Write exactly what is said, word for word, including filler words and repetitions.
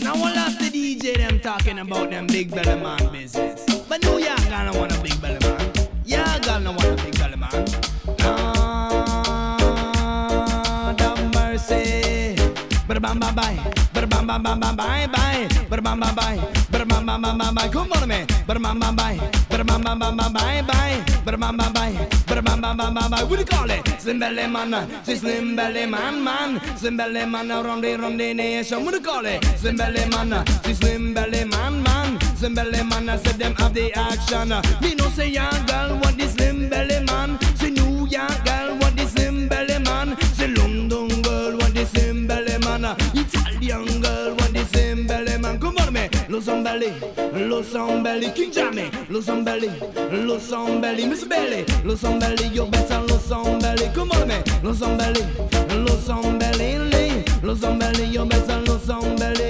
Now all of the D J them talking about them big belly man business. But no, y'all gonna want a big belly man. Y'all gonna want a big belly man. Lord have mercy. Bada bam bam bye. Bada bam bam bam bam bye bye. Bada bam bam bye. Bada bam bam bam bam bye. Come on, man. Bada bam bam bye. Bada bam bam bam bam bye bye. Bada bam bam bye. Bada bam bam bam bam bye. What do you call it? Slim belly man. Say slim belly man man. Slim belly man around the round the nation. What do you call it? Slim belly man. Say slim belly man man. Slim belly man. I said them have the action. Me no say young girl what this slim belly man. Say New York girl what this slim belly man. Say London girl what this slim belly man. Italian girl what this slim belly man. Come on me. Lo some belly. Lo some belly. King Jammy. Lo some belly. Lo some belly. Miss Belly. Lo some belly. You better lo some belly. Come on me. Lo some belly. Lo some belly. Lo some belly. You better lo some belly.